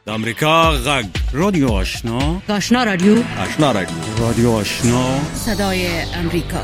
د امریکا غږ رادیو آشنا رادیو رادیو آشنا صدای امریکا.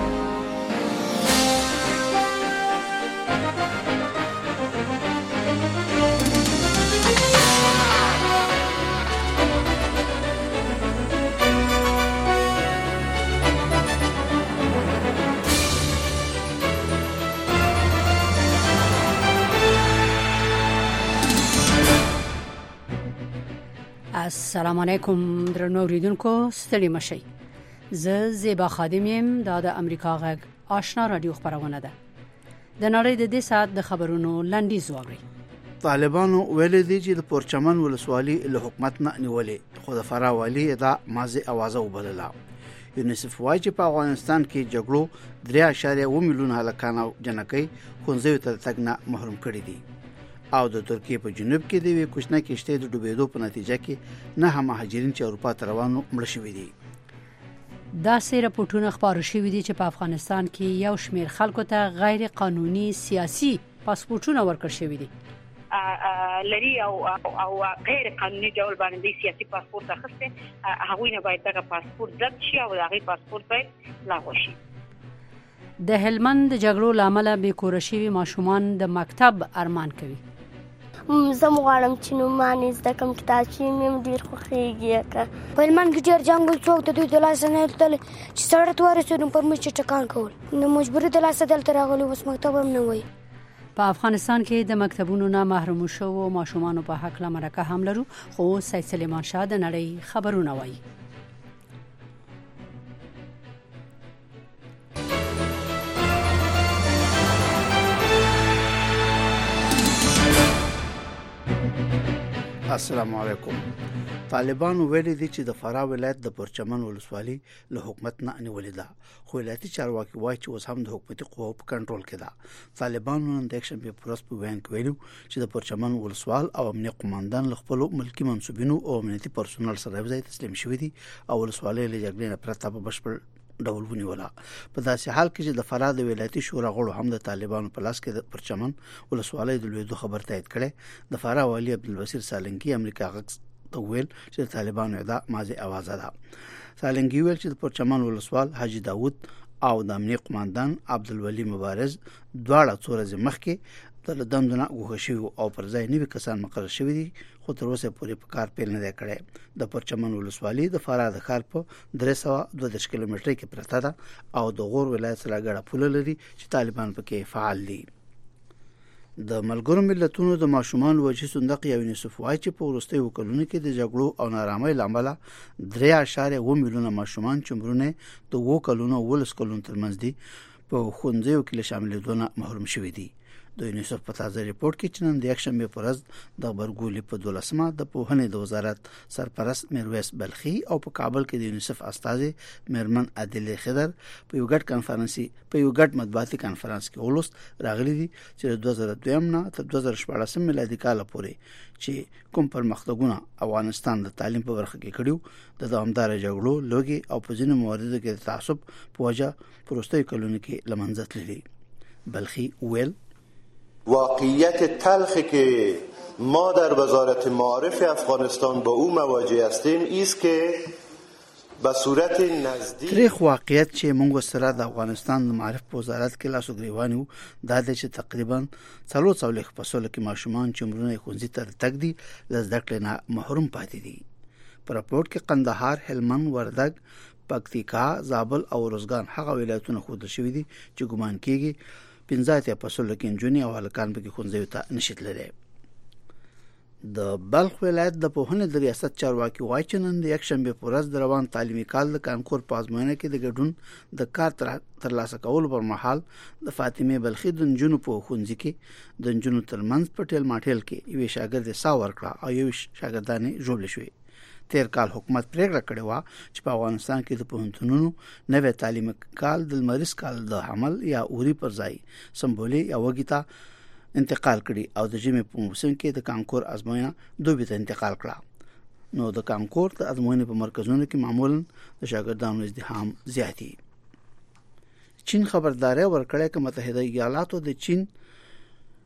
السلام علیکم درنو اوریدونکو، ستړي مشئ. زه زیبا خادم یم. دا د امریکا غږ آشنا رادیو خبرونه ده. د نړۍ د دې ساعت د خبرونو لنډیز واورئ. طالبانو ویلي دي چې د پورچمن ولسوالۍ له حکومت نه نیولې، خو د فراه والي دا مازه اوازه وبلله. یونیسف وايي چې په افغانستان کې جګړو 3.1 میلیون هلکان او جنکۍ خونځو ته تګ نه محروم کړي دي. او د ترکیه په جنوب کې د وی کوچنه کشته د ډوبېدو په نتیجه کې نه مهاجرین چې اروپا ته روانو مړ شوي دي. دا سره پټونه خبرو شوې دي چې په افغانستان کې یو شمېر خلکو ته غیر قانوني سیاسي پاسپورتونه ورکړل شوي دي. لري او غیر قانوني ډول باندې سیاسي پاسپورت اخیسته، هغوی نه باید دغه پاسپورت ضبط شي او هغه پاسپورت باید لغوه شي. د هلمند د جګړو لامل به کور شوي ماشومان د مکتب ارمان کوي. زه مغواړم چې نومانې زده کوم، کتابچې مې ډېر خوښېږي. په هلمند کې ډېر جنګ څوک د دوی د لاسه نه تللی چې سړی ته ورسېدو پر موږ چې ټکان کول نو مجبوري د لاسه دلته راغلي، اوس مکتب هم نه وایي. په افغانستان کې د مکتبونو نه محروم شوو ماشومانو په حق له مرکه هم لرو، خو سید سلیمان شاه د نړۍ خبرونه وایي. السلام علیکم. طالبانو ویلي دي چې د فراه ولایت د پورچمن ولسوالۍ له حکومت نه نیولې ده، خو ولایتي چارواکي وایي چې اوس هم د حکومتي قواو په کنټرول کې ده. طالبانو نن د اکشن په پروس په بیان کې ویلو چې د پورچمن ولسوال او امنیه قوماندان له خپل ملکی منسوبینو او امنیتي پرسونل سره یو ځای تسلیم شوي دي او ولسوالۍ له جګړې نه پرته په بشپړ ډول ونیوله. په داسې حال کې چې د فراه د ولایتي شورا غړو هم د طالبانو په لاس کې د پرچمن ولسوالۍ د لویدو خبر تایید کړي. د فراه والي عبدالبصیر سالنګي امریکا غږ ته ویل چې د طالبانو دا مازه اوازه ده. سالنګي ویل چې د پرچمن ولسوال حاجی داوود او د امنیه قوماندان عبدالولي مبارز دواړه څو ورځې مخکې د دندونه غوښه شوی او پر ځای نوي کسان مقرر شوي دي، خو تر اوسه پورې په کار پیل نه دی کړی. د پرچمن ولسوالۍ د فراه د ښار په 332 کیلومترۍ کې پرته ده او د غور ولایت سره ګډه پوله لري چې طالبان پکې فعال دي. د ملګرو ملتونو د ماشومان وجهي صندوق یونیسف وايي چې په وروستیو کلونو کې د جګړو او نارامۍ لامل 3.1 میلیون ماشومان چې عمرونه د 2 کلونو او 10 کلونو ترمنځ دي په ښوونځیو کې له شاملېدو نه محروم شوي دي. د یونیسف په تازه ریپورت کې چې نن د یکشنبه په ورځ د خبرګولې په 12مه د پوهنې د وزارت سرپرست میرویس بلخي او په کابل کې د یونیسف استاذ میرمن عادل خضر په یو ګډ مطبوعاتي کانفرنس کې ولوست راغلي دي چې 2002 نه تر 2014 میلادي کال پورې چې کوم پرمختګونه افغانستان د تعلیم په برخه کې کړیو د دوامدار جګړو لوګي او په ځینو مواردو کې د تعصب په وجه پروستي کلونو کې لمنځه تللي. بلخي ویل واقعیت تلخی که ما در وزارت معارف افغانستان با او مواجه هستیم است که به صورت نزدیک تاریخ واقعیت چې موږ سره د افغانستان د معارف په وزارت کې لاسو ګریوانیو دا د چې تقریبا 340 فصله کې ماشومان چې عمرونه ښوونځي ته تګ دي له زده کړې نه محروم پاتې دي. په راپورټ کې قندهار، هلمند، وردګ، پکتیکا، زابل او روزګان هغه ولایتونه ښودل شوي دي چې ګمان کېږي 15 فصله کې نجونې او هلکان پکې ښوونځیو ته نشي تللی. د بلخ ولایت د پوهنې د ریاست چارواکي وایي چې نن د یکشنبه په ورځ د روان تعلیمي کال د کانکور په ازموینه کې د ګډون د کار ترلاسه کولو پر مهال د فاطمه بلخي د نجونو په ښوونځي کې د نجونو ترمنځ په ټیل ماټیل کې یو شاګرد سا ورکړه او یو شاګردانې ژوبل شوې. تیر کال حکومت پریکړه کړې و چې په افغانستان کې د پوهنتونونو نوې تعلیمي کال د لمریز کال د عمل یا اوري پر ځای سمبولي یا وګیتا انتقال کړي او د ژمي په موسم کې د کانکور ازموینه دوبي ته انتقال کړه. نو د کانکور د ازموینې په مرکزونو کې معمولا د شاګردانو ازدحام زیاتی. چین خبرداري ورکړه چې متحده ایالاتو د چین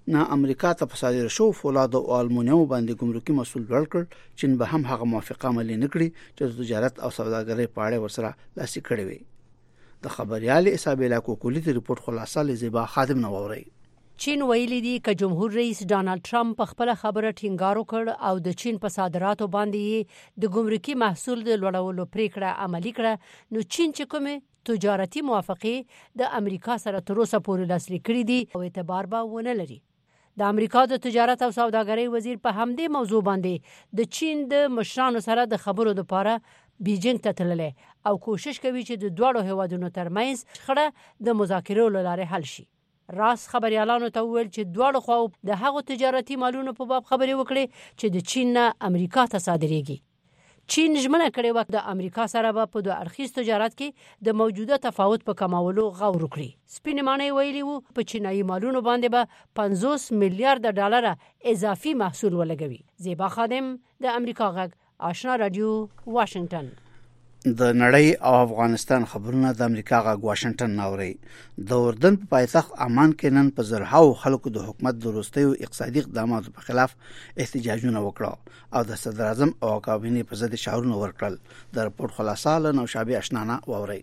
نه امریکا ته په صادره شو فولاد او المونیوم باندې ګمرکي مسول لوړ کړ چین به هم هغه موافقه عملي نکړي چې د تجارت او سوداګرۍ په اړه ورسره لاسي کړي وي د خبريال اسابیلا کوکولی د ریپورت خلاصه لزیبا خادم نو ووري چین ویلي دی چې جمهور رئیس ډانلډ ټرمپ په خپل خبره ټینګار وکړ او د چین په صادراتو باندې د ګمرکي محصول د لوړولو پریکړه عملي کړه نو چین چې کومه تجارتي موافقه د امریکا سره تر اوسه پورې لاسلیک کړې دي او اعتبار به ونه لري د امریکا د تجارت او سوداګرۍ وزیر په همدې موضوع باندې د چین د مشرانو سره د خبرو لپاره بیجینګ ته تللی او کوشش کوي چې د دوړو هیوادونو ترمنځ شخړه د مذاکرو لاره حل شي راس خبريالانو ته ویل چې دوړو خو د هغو تجارتي مالونو په باب خبرې وکړي چې د چین نه امریکا ته صادرېږي چین ژمنه کړې و د امریکا سره په دوه اړخیز تجارت کې د موجوده تفاوت په کمولو غور وکړي سپینمانه ویلي وو په چینایي مالونو باندې به 50 میلیارډ ډالر اضافي محصول ولګوي زیبا خادم د امریکا غږ آشنا رادیو واشنگټن د نړۍ او افغانستان خبرونه د امریکا غږ واشنگټن ناوړي د اردن په پایتخت عمان کې نن په زرهاو خلکو د حکومت د وروستیو اقتصادي اقداماتو په خلاف احتجاجونه وکړه او د صدر اعظم او کابینې په ضد شعارونه ورکړل د رپورت خلاصه له نوشابه اشنانه ووري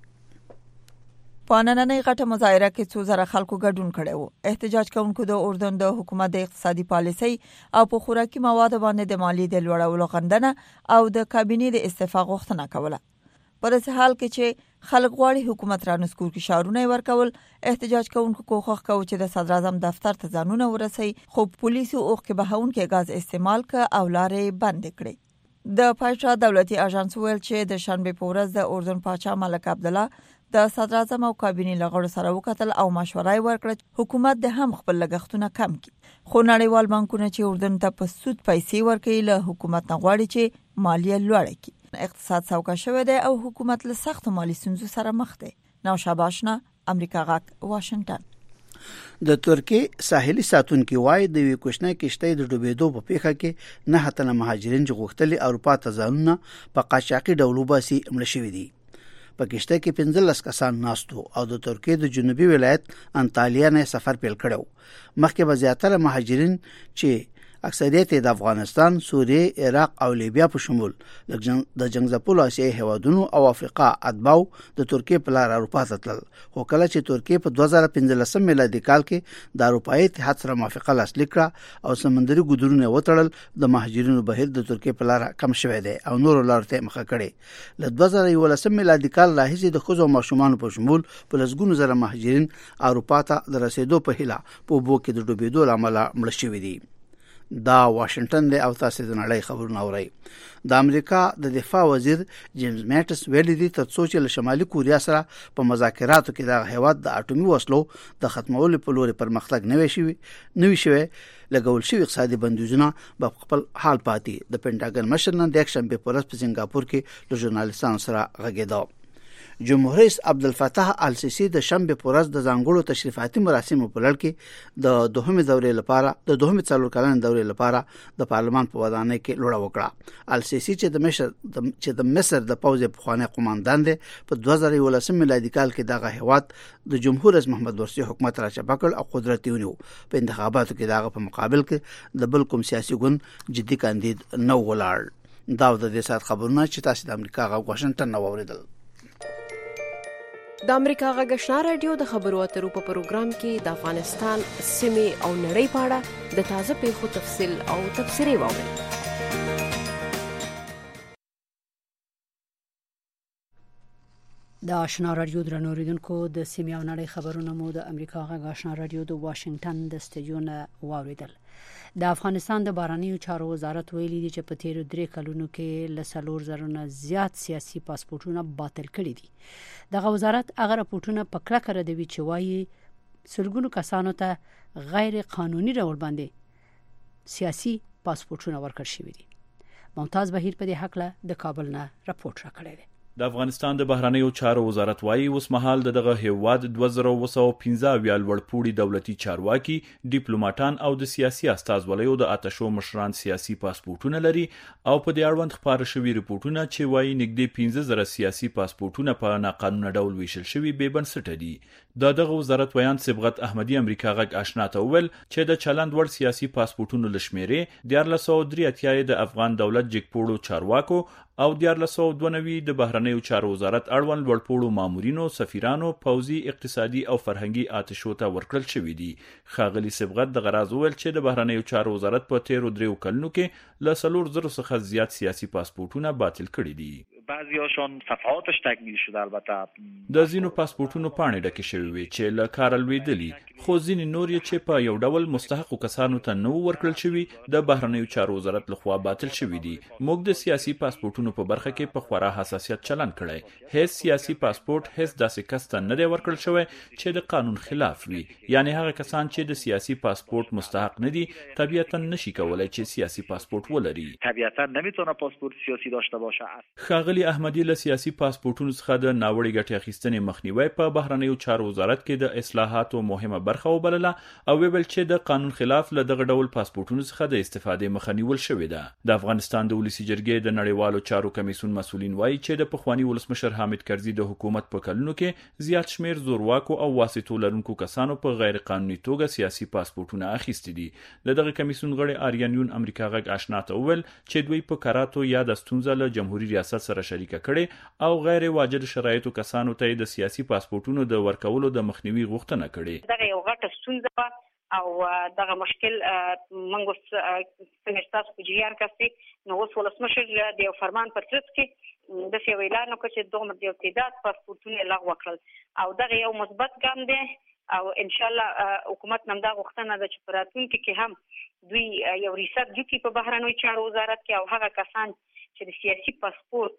په نننۍ غټه مظاهره کې څو زره خلکو ګډون کړي وو احتجاج کوونکو د اردن د حکومت د اقتصادي پالیسۍ او په خوراکي موادو باندې د مالیې د لوړولو غندنه او د کابینې د استعفا غوښتنه کوله په داسې حال کې چې خلک غواړي حکومت رانسکور کې شعارونه ورکول احتجاج کوونکو کوښښ کوي چې د صدر اعظم دفتر ته ځانونه ورسي خو پولیسو اوخ کې بهاونکي غاز استعمال ک او لارې بند کړې د پایتخت دولتي اژانس ویل چې د شنبه په ورځ د اردن پاچا ملک عبد الله د صدر اعظم او کابینې لغړو سره وکتل او مشوره ورکړه حکومت د هم خپل لګښتونه کم کړي خو نړیوال بانکونه چې اردن ته په سود پیسې ورکړي له حکومت نه غواړي چې مالیه لوړه کړي اقتصاد سوکا شوه دی او حکومت له سخت مالی ستونزو سره مخ دی نوشابه اشنا امریکا غږ واشنگټن د ترکیه ساحلي ساتونکو وای د وی کوښنه کشته د ډوبېدو په پیخه کې نه هتنه مهاجرین چې غوښتلي اروپا ته ځانونه په قاچاقي ډول وباسي مړ شوی دي په کشته کې 15 کسان ناستو او د ترکیه د جنوبي ولایت انطالیا نه سفر پیل کړو مخکې به زیاتره مهاجرین چې اکثریت د افغانستان، سوریه، عراق او لیبیا په شمول د جنگزپول آسیایي هیوادونو او افریقا اتباو د ترکیه په لار اروپا ته تلل خو کله چې ترکیه په 2015 میلادي کال کې د اروپایي اتحاد سره موافقه لاسلیک کړه او سمندري ګودرونه وټړل د مهاجرینو بهیر د ترکیه په لار کم شوه دی او نور لار ته مخه کړي ل 2011 میلادي کال راهیسې د خزو ماشومان په شمول په لسګونو زره مهاجرین اروپا ته د رسیدو په هیله په بو کې د ډوبېدو لامل مړ شوي دي دا واشنگټن دی او تاسو د نړۍ خبرونه اورئ د امریکا د دفاع وزیر جیمز ماټس ویلي دی ترڅو چې له شمالي کوریا سره په مذاکراتو کې د هیواد د اټومي وسلو د ختمولو په لوري پرمختګ نوي شوی لګول شوی اقتصادي بندیزونه په خپل حال پاتې د پینټاګن مشر نن د اکشن په پرس په سنگاپور کې له ژورنالیستانو سره غږیدا جمهور رئیس عبدالفتاح السیسی د شنبه په ورځ د ځانګړو تشریفاتي مراسمو په لړ کې د دوهمې دورې لپاره د دوهمې څلور کلن دورې لپاره د پارلمان په ودانۍ کې لوړه وکړه السیسی چې د مصر د پوځ په خوانه قوماندان دی په 2011 میلادي کال کې دغه هیواد د جمهور رئیس محمد مرسی حکومت را چپکل او قدرت یې ونیو په انتخاباتو کې دغه په مقابل کې د بل کوم سیاسي ګوند جدي کاندید نو ولاړ دا د دې سات خبرونه چې تاسو د امریکا غو واشنگټن نو اوریدل د امریکا غږ آشنا رادیو د خبرو اترو په پروګرام کې د افغانستان سیمې او نړۍ په اړه د تازه پیښو تفصیل او تبصرې واورئ. د آشنا رادیو درنو اوریدونکو د سیمې او نړۍ خبرونه مو د امریکا غږ آشنا رادیو د واشنگټن د سټډیو نه واوریدل. د افغانستان د بهرنیو چارو وزارت ویلي دی چې په تیر 3 کلونو کې ل 4,000 نه زیات سیاسي پاسپورتونه باطل کړي دي. دغه وزارت هغه راپورټونه په کلکه ردوي چې وايي سلګونو کسانو ته غیر قانوني ډول باندې سیاسي پاسپورتونه ورکړل شوي دي. ممتاز بهیر په دې حق له د کابل نه راپورټ راکړی دی. د افغانستان د بهرنیو چارو وزارت وايي اوس مهال دغه هیواد 2215 لوړپوړي دولتي چارواکي، ډیپلوماټان او د سیاسي استازولیو د آتشو مشران سیاسي پاسپورتونه لري او په دې اړوند خبره شوی ریپورتونه چې وايي نږدې 15000 سیاسي پاسپورتونه په ناقانونه ډول ویشل شوي بې بنسټه دي. دغه وزارت ویان صبغت احمدي امریکا غږ آشنا ته وویل چې د چلند وړ سیاسي پاسپورتونو لشمیرې 1483 د افغان دولت جګپوړو چارواکو او 1492 د بهرنیو چارو وزارت اړوند لوړپوړو مامورینو، سفیرانو، پوځي، اقتصادي او فرهنګي آتشو ته ورکړل شوي دي. ښاغلي صبغت د غراز وویل چې د بهرنیو چارو وزارت په تیرو 3 کلونو کې له 4,000 څخه زیات سیاسي پاسپورتونه باطل کړي دي. بعضیاشون صفحاتش تکمیل شده. البته د ځینو پاسپورتونو پاڼې ډکې شوې وي چې له کاره لوېدلي، خو ځینې نور یې چې په یو ډول مستحقو کسانو ته نه ورکړل شوي د بهرنیو چارو وزارت لخوا باطل شوي دي. موږ د سیاسي پاسپورتونو په برخه کې په خورا حساسیت چلن کړی. هیڅ سیاسي پاسپورت هیڅ داسې کس ته نه دی ورکړل شوی چې د قانون خلاف وي، یعنی هغه کسان چې د سیاسي پاسپورت مستحق نه دي طبیعتا نشي کولای چې سیاسي پاسپورت ولري. طبیعتا نمیتونه پاسپورت سیاسی داشته باشه. ښاغلي احمدي له سیاسي پاسپورتونو څخه د ناوړه ګټې اخیستنې مخنیوي په بهرنیو چارو وزارت کې د اصلاحاتو مهمه برخه وبلله او ویل چې د قانون خلاف له دغه ډول پاسپورتونو څخه د استفادې مخه نیول شوې ده. د افغانستان د ولسی جرګې د نړیوالو چارو کمیسیون مسؤلین وایي چې د پخوانی ولسمشر حامد کرزي د حکومت په کلونو کې زیات شمیر زورواکو او واسطو لرونکو کسانو په غیر قانوني توګه سیاسي پاسپورتونه اخیستي دي. دغه کمیسیون غړي آریان یون امریکا غږ آشنا ته وویل چې دوی په کراتو یا د ستونزه له جمهوریت ریاست سره شریکه کړي او غیر واجد شرایطو کسانو ته د سیاسي پاسپورتونو د ورکولو د مخنیوي غوښتنه کړې. دغه یو غټه ستونزه او دغه مشکل موږ څنګه تاسو په جریان کې نو اوس ولسمشر د یو فرمان په ترڅ کې د سی اعلان وکړ چې دوه د تعداد پاسپورتونه لغوه کړل او دغه یو مثبت ګام دی او ان شاء الله حکومت نن دا غوښتنه ده چې پراتونکو کې هم دوی یو ریسرچ وکړي په بهرنیو چارو وزارت کې او هغه کسان چې د سیاسي پاسپورت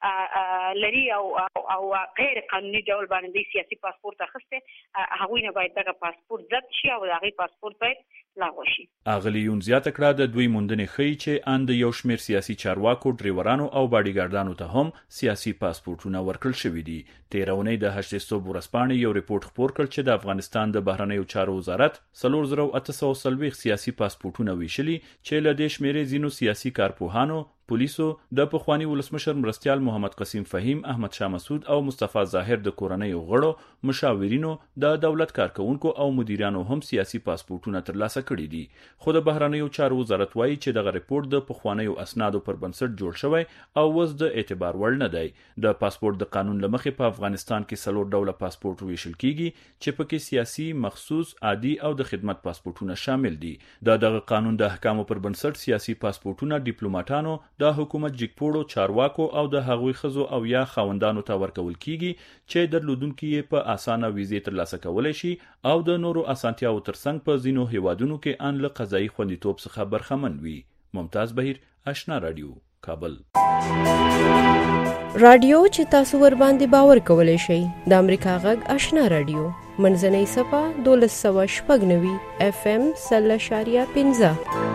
لري او غیر قانوني ډول باندې سیاسي پاسپورت اخیسته هغوی نه باید دغه پاسپورت ضبط شي او هغه پاسپورت باید لغوه شي. اغلی یون زیاته کړه د دوی موندنې ښیي چې اند یو شمیر سیاسي چارواکو، ډریورانو او باډیګارډانو ته هم سیاسي پاسپورتونه ورکړل شوي دي. تیرونی د 8 صوب ورځپاڼې یو ریپورت خپور کړ چې د افغانستان د بهرنیو چارو وزارت 4840 سیاسي پاسپورتونه ویشلي چې له دې شمیرې ځینو سیاسي کارپوهانو، پولیسو، د پخوانی ولسمشر مرستیال محمد قسیم فهیم، احمد شاه مسعود او مصطفی ظاهر د کورنیو غړو، مشاورینو، د دولت کارکونکو او مدیرانو هم سیاسي پاسپورتونه ترلاسه کړي دي. خو د بهرنیو چارو وزارت وایي چې دغه ریپورت د پخوانیو اسنادو پر بنسټ جوړ شوی او اوس د اعتبار وړ نه دی. د پاسپورت د قانون لمخې په افغانستان کې 4 ډوله پاسپورت ویشل کیږي چې پکې سیاسي، مخصوص، عادي او د خدمت پاسپورتونه شامل دي. دغه قانون د احکامو پر بنسټ سیاسي پاسپورتونه ډیپلوماټانو، د حکومت جګپوړو چارواکو او د هغوی خزو او یا خاوندانو ته ورکول کیږي چې درلودونکو یې په اسانه ویزې ترلاسه کولای شي او د نورو اسانتیاو ترڅنګ په ځینو هیوادونو کې ان له قضایي خوندیتوب څخه برخمن وي. ممتاز بهیر، آشنا رادیو، کابل. رادیو چې تاسو ور باندې باور کولای شئ د امریکا غږ آشنا رادیو منځنۍ صفه 1290 FM 0.15.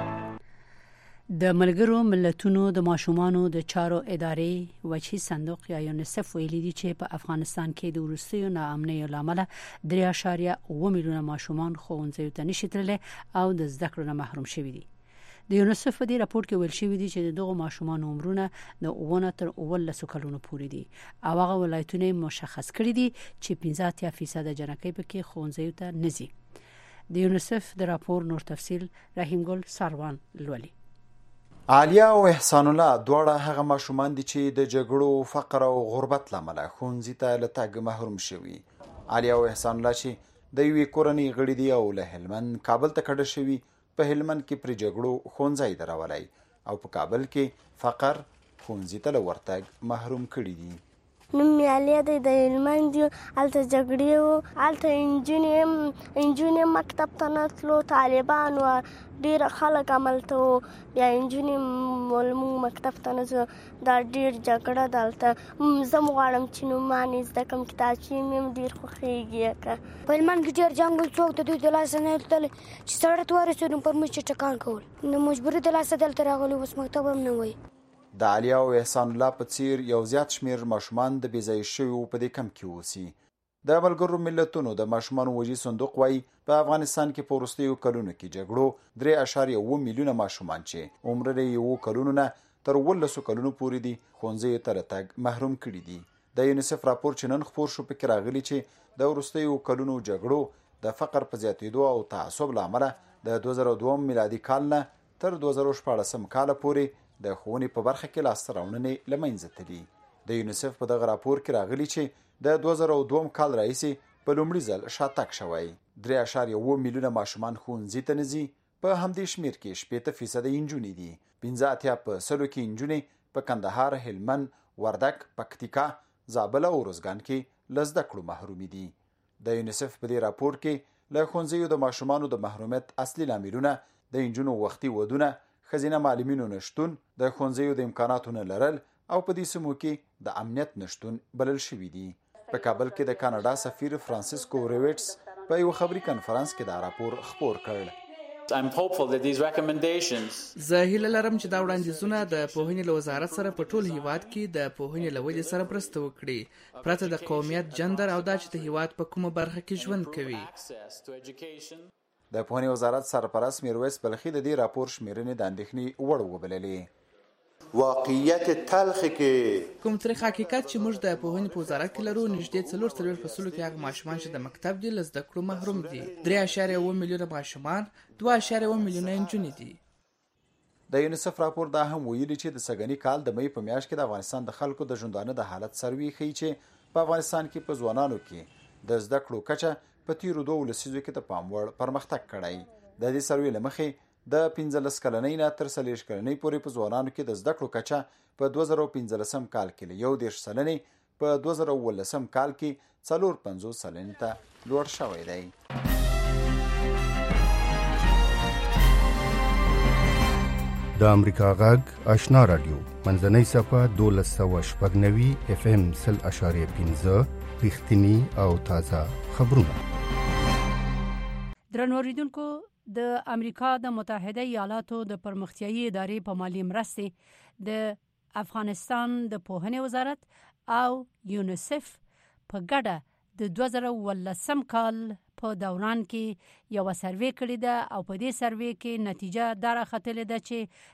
د ملګرو ملتونو د ماشومانو د چارو ادارې وجهي صندوق یا یونیسف ویلي دي چې په افغانستان کې د وروستیو ناامنۍ لامل 3.7 میلیونه ماشومان ښوونځیو ته نشي تللی او د زده کړو نه محروم شوي دي. د یونیسف په دې راپور کې ویل شوی دی چې دغه ماشومان عمرونه د 9 تر 12 کلونو پورې دي او هغه ولایتونه مشخص کړي دي چې 15% جنکۍ پکې ښوونځیو ته نه ځي. د یونیسف د راپور نور تفصیل رحیم ګل ساروان لولي. عالیه او احسان الله دواړه هغه ماشومان دي چې د جګړو، فقر او غربت لامل ښوونځي ته له تګ محروم شوي. عالیه او احسان الله چې د یوې کورنۍ غړي دي او له هلمند کابل ته کډه شوي، په هلمند کې پر جګړو ښوونځی درولای او په کابل کې فقر ښوونځي ته له ورتګ محروم کړي دي. نوم مې عالیه دی، د هلمند یو. هلته جګړې وو، هلته انجونې مکتب ته نه تلو، طالبان وو، ډېر خلک هملته وو، یا انجونې موږ مکتب ته نه ځو. دا ډېر جګړه ده هلته. زه م غواړم چې نومانې زده کړم، کتابچې مې هم ډېر خوښېږي. په هلمند کې ډېر جنګ ول، څوک د دوی د لاسه نه تللی چې سړک ته ورسېدو پر موږ چې ټکان کول، نو مجبوري د لاسه دلته راغلو، اوس مکتب هم نه وایي. د علیا او احسان الله په څیر یو زیات شمیر ماشومان د بېځایه شویو په دې کمپ کې اوسي. د ملګرو ملتونو د ماشومانو وجې صندوق وایي په افغانستان کې په وروستیو کلونو کې جګړو 3.7 میلیونه ماشومان چې عمر یې 7 کلونو نه تر 12 کلونو پورې دي ښوونځیو ته له تګ محروم کړي دي. د یونیسف راپور چې نن خپور شو پکې راغلي چې د وروستیو کلونو جګړو د فقر په زیاتېدو او تعصب له امله د 2002 میلادي کال نه تر 2014 کال پورې د ښوونې په برخه کې لاسته راوړنې له منځه تللي. د یونیسف په دغه راپور کې راغلي چې د 2002 کال راهیسې په لومړي ځل شاتګ شوی. 3.7 میلیونه ماشومان ښوونځي ته نه ځي. په همدې شمیر کې 80% نجونې دي. 85% په سلو کې نجونې په کندهار، هلمند، وردک، پکتیکا، زابل او روزګان کې له زده کړو محرومې دي. د یونیسف په دې راپور کې له ښوونځیو د ماشومانو د محرومیت اصلي لاملونه د نجونو وختي ودونه، ښځینه معلمینو نشتون، د ښوونځیو د امکاناتو نه لرل او په دې سیمو کې د امنیت نشتون بلل شوي دي. په کابل کې د کاناډا سفیر فرانسیسکو ریویټس په یو خبري کنفرانس کې دا راپور خپور کړ. زه هیله لرم چې دا وړاندیزونه د پوهنې له وزارت سره په ټول هیواد کې د پوهنې له ودې سره مرسته وکړي، پرته د قومیت، جندر او دا چې د هیواد په کومه برخه کې ژوند کوي. د پوهنې وزارت سرپرست میرویس بلخي د دې راپور شمیرنې د اندېښنې وړ وبللې. واقعیت تلخی که کوم تاریخ حقیقت چې موږ د پوهنې په وزارت کې لرو، نږدې 4 فصلو کې هغه ماشومان چې د مکتب دي له زده کړو محروم دي. 3.7 میلیونه ماشومان، 2.7 میلیونه نجونې دي. د یونیسف راپور دا هم ویلي چې د سږني کال د مې په میاشت کې د افغانستان د خلکو د ژوندانه د حالت سروي ښیي چې په افغانستان کې په ځوانانو کې د زده کړو کچه په تیرو 2 لسیزو کې د پام وړ پرمختګ کړی. د دې سروي له مخې د 15 کلنۍ نه تر 40 کلنۍ پورې په ځوانانو کې د زده کړو کچه په 2015 کال کې له 11 سلنې په 2018 کال کې 450 سلنې ته لوړ شوی دی. د امریکا غږ آشنا رادیو منځنۍ صفحه 1290 FM 0.5 رښتینی او تازه خبرونه. درنو اوریدونکو، د امریکا د متحده ایالاتو د پرمختیایي ادارې په مالی مرستې د افغانستان د پوهنې وزارت او یونیسف په ګډه د 2018 کال په دوران کې یو سروې کړې ده او په دې سروې کې نتیجه دا راختلې ده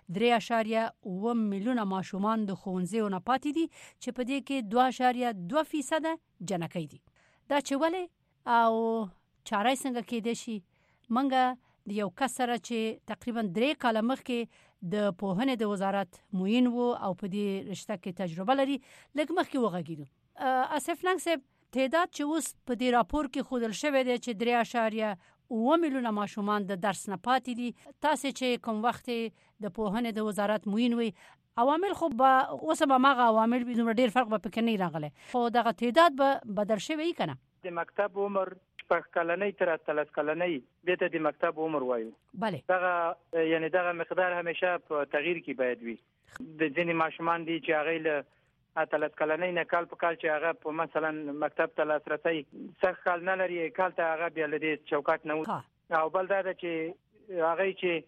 چې 3.7 میلیونه ماشومان د ښوونځیو نه پاتې دي، چې په دې کې 2.2% جنکۍ دي. دا چې ولې او چاره څنګه کېدای شي، منګه د یو کس سره چې تقریبا 3 کاله مخکې د پوهنې د وزارت معین وو او په دې رشته کې تجربه لري لږ مخکې وغږیدو. اسف ننګ صاحب، تعداد چې اوس په دې راپور کې ښودل شوی دی چې 3.7 میلیونه ماشومان د درس نه پاتې دي، تاسې چې کوم وخت د پوهنې د وزارت معین وي، عوامل خو به اوس به مغه عوامل به ډېر فرق به پکې نه راغلی، خو دغه تعداد به بدل شوی که نه؟ د مکتب عمر 6 کلنۍ تر 13 کلنۍ دته د مکتب عمر وایو. بله. دغه یعنی دغه مقدار همیشه په تغییر کې باید وي. د ځینې ماشومان دي چې هغه له 13 کلنۍ نه کال په کال چې هغه په مثلا مکتب ته لاسرسي څخه کال نه لري، کال ته هغه بیا لدی چوکاټ نه او بل دا چې هغه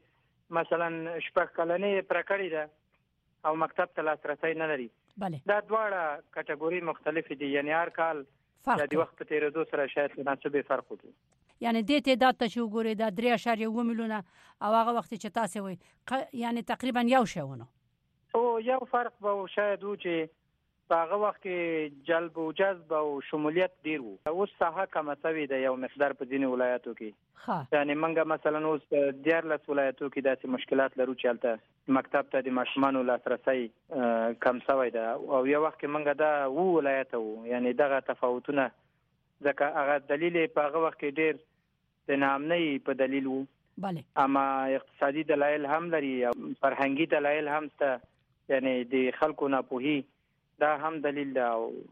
چې مثلا 6 کلنۍ پرکړی ده او مکتب ته لاسرسي نه لري. بله. دا دواړه کټګوري مختلف دي، یعنی هر کال د وخت په تیریدو سره شاید مناسبه فرق وکړي. یعنی د تعداد ته چې وګورئ دا 3.7 میلیونه او هغه وخت چې تاسو وایي یعنی تقریبا یو شونه او یو فرق به شاید و چې په هغه وخت کې جلب او جذب او شمولیت ډیر وو. اوس ساحه کمه شوې ده یو مقدار په ځینې ولایتو کې. یعنی منګه مثلا اوس 14 ولایتو کې داسې مشکلات لرو چې هلته مکتب ته د ماشومانو لاسرسي کم شوی ده او یو وخت کې منګه دا وو ولایت وو. یعنی دغه تفاوتونه ځکه هغه دلیل په هغه وخت کې ډیر د ناامنۍ په دلیل وو. بله. اما اقتصادي دلایل هم لري، فرهنګي دلایل هم شته، یعنی د خلکو ناپوهي دا هم دلیل ده.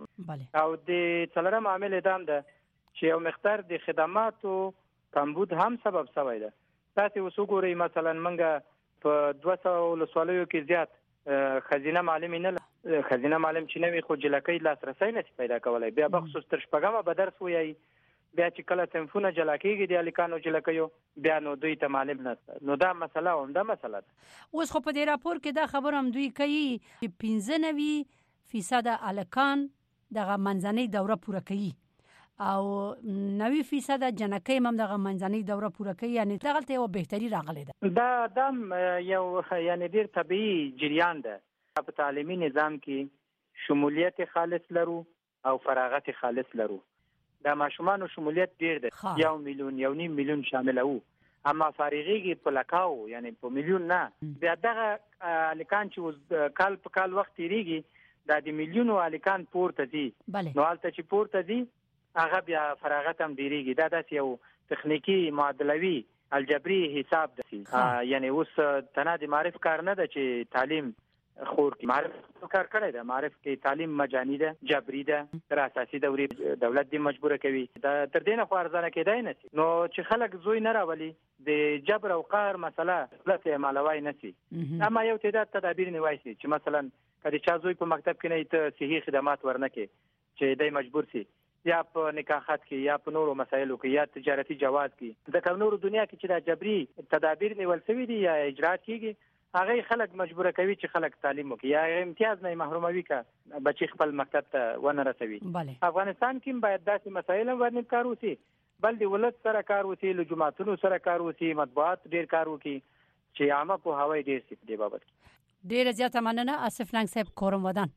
او د څلورم عامل دام ده چې یو مقدار د خدماتو کمبود هم سبب شوی ده. تاسو وسوګورئ مثلا منګه په 200 ولسوالیو کې زیات خزینه معلم نه خزینه معلم چې نوې خو جلکې لاسرسي نه پیدا کولای، بیا بخصوص تر شپږمه به درس وایي بیا چې کله صنفونه جلا کېږي د الکانو جلا کيو بیا نو دوی ته معلوم نه نو دا مسله ده اوس خو په دې راپور کې دا خبر هم دوی کوي چې 95% الکان دغه منځنۍ دوره پوره کوي او 90% جنکې هم دغه منځنۍ دوره پوره کوي یعنی دغه ته یو بهتري راغلی ده دا یو یعنی ډیر طبيعي جریان ده په تعلیمي نظام کې شمولیت خالص لرو او فراغت خالص لرو دا ماشومان شمولیت ډیر ده 1 میلیون 1.5 میلیون شامل وو اما فارغيږي په لکاو یعنی په میلیون نه بیا دغه الکان چې کال په کال وخت تیریږي دا د میلیونو الکان پورته دي نو حالت چې پورته دي هغه بیا فراغت هم ډیریږي دا داسې یو تخنیکی معادلوي الجبري حساب دي یعنی اوس تنه د معرف کار نه ده چې تعلیم خور کی معرف کار کړی ده معرف کې تعلیم مجانی ده جبري ده تر اساسي دورې دولت دې مجبوره کوي دا تر دې نه خو ارزانه کېدای نه نو چې خلک زوی نه راولي د جبر او قهر مسله دولت عملوي نه سي اما یو تعداد تدابیر نیوي سي چې مثلا کله چې زوی په مکتب کې نه ته صحیح خدمات ورنکې چې دای مجبور سي یا په نکاحات کې یا په نورو مسایلو کې یا تجارتي جواز کې د نورو دنیا کې چې دا جبري تدابیر نیول شوی دي یا اجرا کیږي هغه خلک مجبور کوي چې خلک تعلیم وکړي یا امتیاز نه محروموي کا بچي خپل مکتب ته ونه رسوي افغانستان کې باید داسې مسایل ورنه کار وسی بل دی ولادت سره کار وسی له جماعتونو سره کار وسی مطبوعات ډیر کار وکړي چې عامه په هوای ډیر سي په بابت ډیر زیاته مننه اسف لنګ صاحب کورم ودان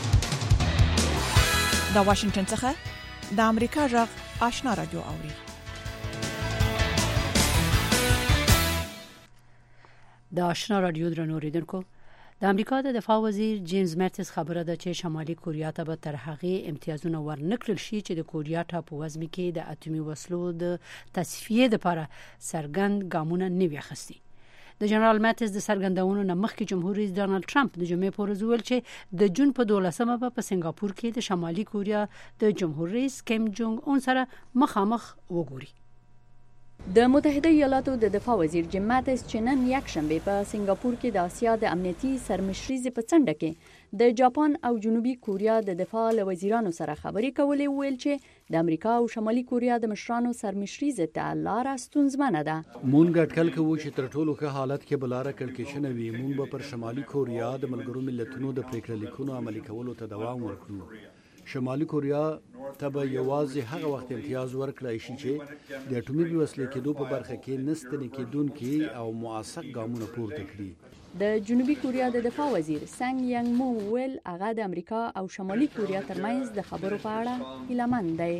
دا واشنگټن څخه د امریکا غږ آشنا رادیو اوري د آشنا رادیو درنو اوریدونکو د امریکا د دفاع وزیر جیمز ماتیس خبره ده چې شمالي کوریا ته به تر هغه امتیازونه ورنکړل شي چې د کوریا ټاپووزمي کې د اټومي وسلو د تصفیه لپاره سرګند ګامونه نیوي اخستي د جنرال ماتیس د سرګندونو نه مخکې جمهور رئیس ډانلډ ټرمپ د جمعې پر ورځ ویل چې د جون په 12مه په سنگاپور کې د شمالي کوریا د جمهور رئیس کیم جونګ اون سره مخامخ وګوري د متحده ایالاتو د دفاع وزیر جیم ماتیس چې نن یکشنبه په سنگاپور کې د آسیا د امنیتي سرمشريزې په څنډه کې د جاپان او جنوبي کوریا د دفاع وزیرانو سره خبرې کولې ویل چې د امریکا او شمالي کوریا د مشرانو سرمشريزې ته لار ستونزمنه ده مونږ اټکل کوو چې تر ټولو ښه حالت کې بلاره کړکېشنه وي مونږ به پر شمالي کوریا د ملګرو ملتونو د پریکړې لیکونو عملي کولو ته دوام ورکړو شمالي کوریا ته به یوازې هغه وخت امتیاز ورکړای شي چې د اټومي وسلې کېدو په برخه کې نستنې کېدونکي او موثق ګامونه پورته کړي د جنوبي کوریا د دفاع وزیر سنګ ینګ مو ویل هغه د امریکا او شمالي کوریا ترمنځ د خبرو په اړه هیلهمند دی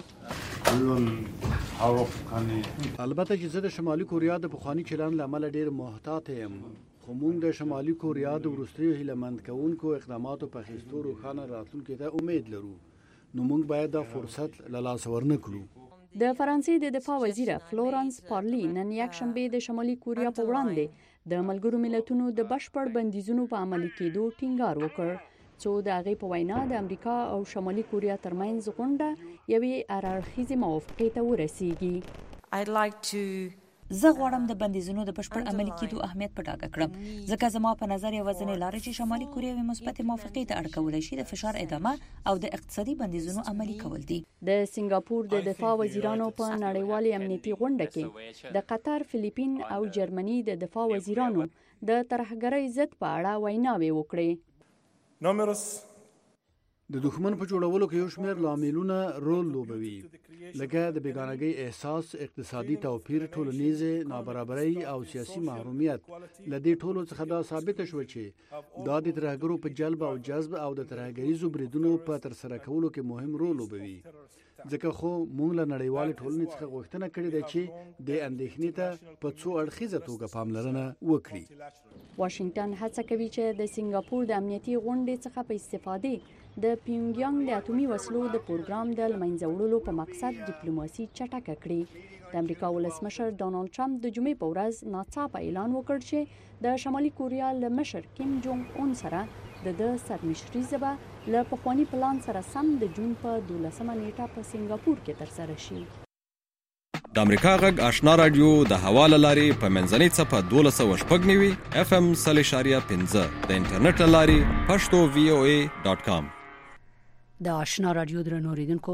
البته چې زه د شمالي کوریا د پخوانی چلن لامل ډیر محتاط یم خو موږ د شمالي کوریا د وروستیو هیلهمند کوونکو اقداماتو په خستو روښانه راتلونکي ته امید لرو نو موږ باید دا فرصت له لاس ورنکړو د فرانسې د دفاع وزیر فلورانس پارلی نن یکشنبه د شمالي کوریا په وړاندې د ملګرو ملتونو د بشپړ بندیزونو په عملي کېدو ټینګار وکړ چې د هغې په وینا د امریکا او شمالي کوریا ترمنځ غونډه یوې هراړخیزې موافقې ته ورسیږي زه غواړم د بندیزونو د بشپړ عملي کېدو اهمیت په ډاګه کړم ځکه زما په نظر یوازینۍ لار چې شمالي کوریا یې مثبت موافقې ته اړ کولای شي د فشار ادامه او د اقتصادي بندیزونو عملي کول دي د سنگاپور د دفاع وزیرانو په نړیوالې امنیتي غونډه کې د قطر فلیپین او جرمني د دفاع وزیرانو د ترهګرۍ ضد په اړه ویناوې وکړې د دښمن په جوړولو کې یو شمېر لاملونه رول لوبوي لکه د بیګانګۍ احساس اقتصادي توپیر ټولنیزه نابرابرۍ او سیاسي محرومیت لدې ټولو څخه دا ثابت شو چې دا د ترهګرو په جلب او جذب او د ترهګریزو بریدونو په ترسره کولو کې مهم رول لوبوي ځکه خو موږ له نړیوال ټولنې څخه غوښتنه کړې ده چې د اندېښنې ته په څو اړخیزه توګه پاملرنه وکړي واشنگټن هڅه کوي چې د سنگاپور د امنیتي غونډې څخه په استفادې د پیونګیانګ د اټومي وسلو د پروګرام د لمنځه وړلو په مقصد ډیپلوماسي چټکه کړي د امریکا ولسمشر ډانلډ ټرمپ د جمعې په ورځ ناڅاپه اعلان وکړ چې د شمالي کوریا له مشر کیم جونګ اون سره د سرمشريزه به له پخوانی پلان سره سم د جون په 12مه نیټه په سنگاپور کې ترسره شي د امریکا غږ آشنا رادیو د حواله لاري په منځنۍ صفه 1290 FM 3.15 د انټرنیټ لاري پښتو voa.com د آشنا رادیو درنو اوریدونکو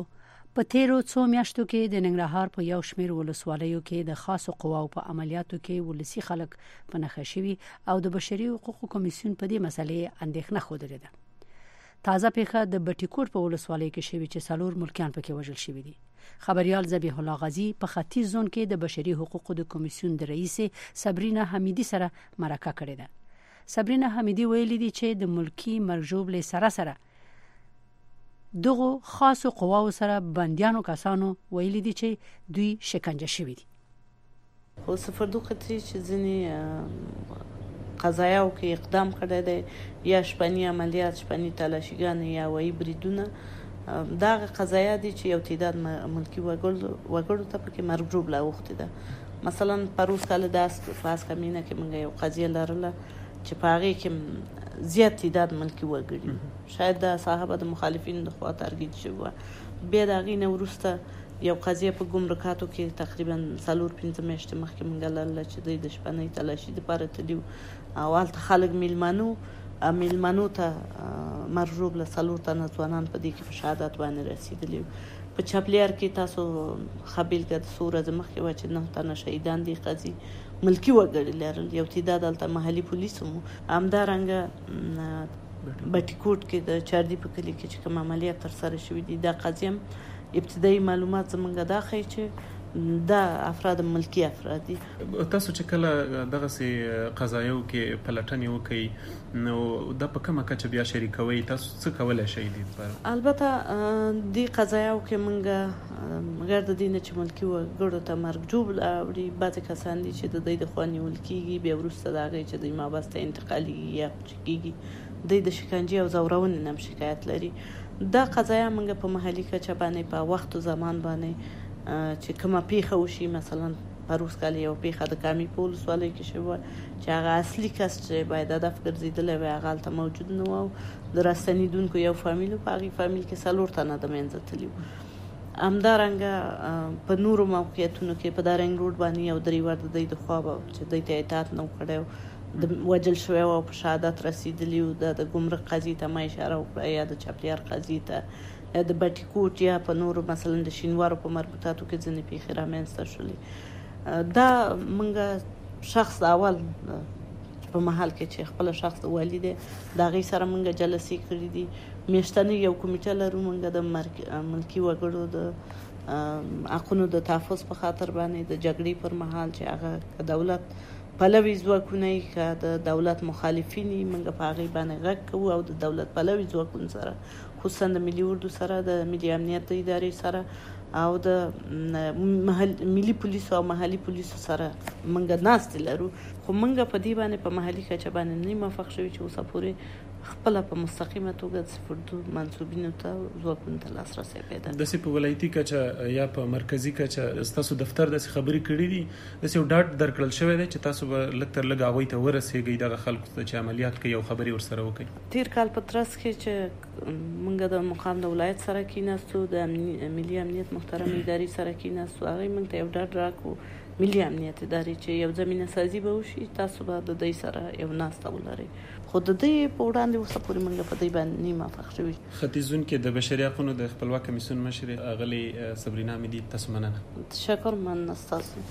په تیرو څو میاشتو کې د ننګرهار په یو شمېر ولسوالیو کې د خاصو قواو په عملیاتو کې ولسی خلک په نښه شوي او د بشري حقوقو کمیسیون په دې مسلې اندېښنه خوده ده. تازه پیښه د بټیکوټ په ولسوالۍ کې شوې چې 4 ملکیان پکې وژل شوي دي. خبريال ذبیح الله غازی په ختیځ زون کې د بشري حقوقو د کمیسیون د رئیس صبرینا حمیدی سره مرکه کړې ده. صبرینا حمیدی ویلي دي چې د ملکی مرجوب له سره دغه خاصو قواو سره بنديانو کسانو ویلي دي چې دوی شکنجه شوي دي. خو سفردو قطري چې ځینې قضایاو کې اقدام کړی دی یا شپني عملیات شپني تلاشیګان یا وایي بریدونه دا قضایا دي چې یو تعداد ملکی وګړو ته پکې مرجوب لا وخت ده. مثلا پروس کال داس فاس کمینه کې موږ یو قضیه لرله چې پاره کې زیات تعداد ملکی وګړي شاید د صاحب د مخالفین د خوا تارګت شوه. بیا د غینه ورسته یو قضیه په ګمرکاتو کې تقریبا 4-5 میاشتې مخکې موږ لرله چې د شپنۍ تلاشي لپاره تلیو او هلته خلک میلمنو ته مرجوب له 4 تنه ځوانان په دې کې په شهادت باندې رسیدلی. په چپلیار کې تاسو خبیل کې سوره مخکې و چې 9 تنه شهیدان دي قاضي ملکی وګړي لرل. یو تعداد الته محلي پولیسو همدارنګه بټیکوټ کې د چاردی په کلی کې چې کوم عملیات تر سره شوې دي دا قضیم ابتدایي معلومات زمونږ دا ښیي چې دا افراد ملکی افراد دي. تاسو چې کله دغه سي قضایو کې پلټنې وکړي نو د په کومه کچه بیا شریکوي تاسو څه کولای شئ دي؟ البته د قضایو کې مونږ غیر د دینه چې ملکی وګړو ته مرجوب اوري بعض کسان دي چې د دې د خواني ولکیږي بیا ورسته دا غي چې د مابسته انتقالي یا کیږي د شکنجه او زورونې نم شکایت لري. دا قضایا مونږ په محلي کچه باندې په وخت او زمان باندې چې کومه پیښه وشي مثلا پروس کال یو پیښه د کامی پول سوالي کې شوه چې هغه اصلي کس چې باید هدف ګرځیدل وي هغه ته موجود نه و. د راستنیدونکو یو فامیل په هغه فامیل کې 4 تنه د منځ تلیو. همدارنګه په نورو موقعیتونو کې په دارنګ روډ باندې یو درې ور د خوا چې د اطاعت نو کړو د وجل شوی او په شهادت رسیدلی د ګمرک قاضي ته ما اشاره وکړه یا د چپلیار قاضي ته یا د بټیکوټ یا په نورو مثلا د شینوارو په مربوطاتو کې ځینې پیښې رامنځته شولې. دا موږ شخص اول په محل کې چې خپل شخص والی دی دا غي سره موږ جلسې کړې دي. میاشتنی یو کمیټه لرو موږ د ملکی وګړو د حقونو د تحفظ په خاطر باندې د جګړې پر مهال چې هغه دولت پلوي ځواکونه که د دولت مخالفین موږ په هغه باندې غږ کوو او د دولت پلوي ځواکونو سره خصوصا د ملي اردو سره د ملي امنیت ادارې سره او د ملي پولیسو او محلي پولیسو سره موږ ناست لرو. خو موږ په دې باندې په محلي کچه باندې نه موافق شوي چې اوسه پورې خپل په مستقیمه توګه د سفردو منسوبینو ته ځواکونو ته لاسرسی پیدا د سي په ولایتي کچه یا په مرکزی کچه تاسو دفتر د خبرې کړې دي د سي ډاټ درکړل شوی دی چې تاسو به لکتر لګاوي ته ورسېږي د خلکو ته چې عملیات کوي او خبري ورسره وکړي. تیر کال په ترڅ کې چې موږ د مقام د ولایت سره کېناستو د ملي امنیت محترم ادارې سره کېناستو هغه موږ ته یو ډاټ راکو ملي امنیت ادارې چې یو زمينه سازي به وشي تاسو به د دې سره یو ناسته ولرئ. خو د دې په وړاندې اوسه پورې موږ په دې باندې نه موافق شوي. ختیځون کې د بشري حقوقو د خپلواک کمیسیون مشر اغلی صبرینا حمیدی تاسو مننه. شکر من تاسو.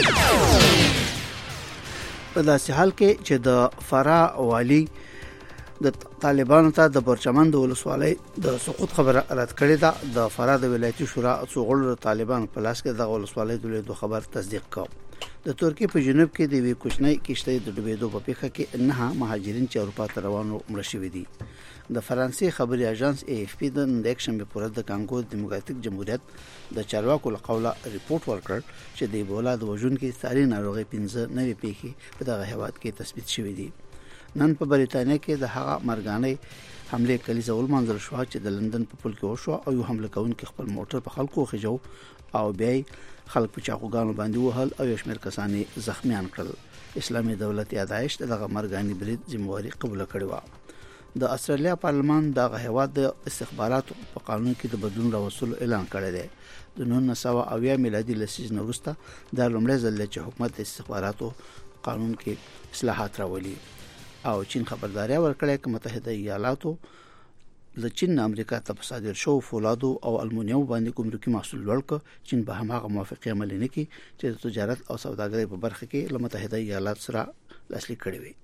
په داسې حال کې چې د فراه والی د طالبانو ته د پرچمن د ولسوالۍ د سقوط خبره رد کړې ده. د فراه د ولایتي شورا څوغړو طالبانو په لاس کې د ولسوالۍ د لیدو خبر تصدیق کړ. د ترکیې په جنوب کې د وی کوچنۍ کشتۍ د ډوبېدو په پیښه کې 9 مهاجرین چې اروپا ته روانو مړه شوي دي. د فرانسې خبري اژانس AFP د نن شنبه پر د کانګو دیموکراتیک جمهوریت د چارواکو له قوله ریپورت ورکړ چې د ایبولا د وژونکو ساري ناروغي 15 نوې پیښې په دغه هیواد کې تثبیت شوې دي. نن په بریتانیا کې د هغه مرګانې حمله کلیزه ولمنځل شو چې د لندن په پل کې وشو او یو حمله کوونکي خپل موټر په خلکو خجو او بیا خلک په چاقوګانو باندې وهل او یو شمېر کسانې زخمیان کړل. اسلامي دولت یا داعش دغه مرګانې برید ذمہواری قبول کړې و. د استرالیا پارلمان دغه هیواد د استخباراتو په قانون کې د بدلون راوستلو اعلان کړی دی. د 1970 میلادي لسیزه وروسته د لومړي ځل چې حکومت استخباراتو قانون کې اصلاحات راولي او چین خبرداري ورکړه چې متحده ایالاتو له چین امریکا ته په صادر شو فولادو او المونیوم باندې ګمرکي محصول لوړ کړ چین به هماغه موافقه عملي نه کړي چې د تجارت او سوداګرۍ په برخه کې له متحده ایالات سره لاسلیک کړي وي.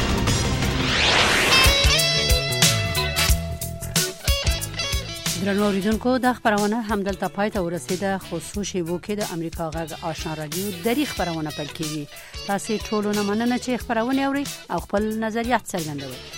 درنو اوریدونکو د خبرونه همدلته پای ته ورسیده. خصوصي وو کې د امریکا غږ آشنا رادیو د خبرونه پیل کیږي. تاسو ټول نه مننه چې خبرونه اوري او خپل نظریات څرګندوي.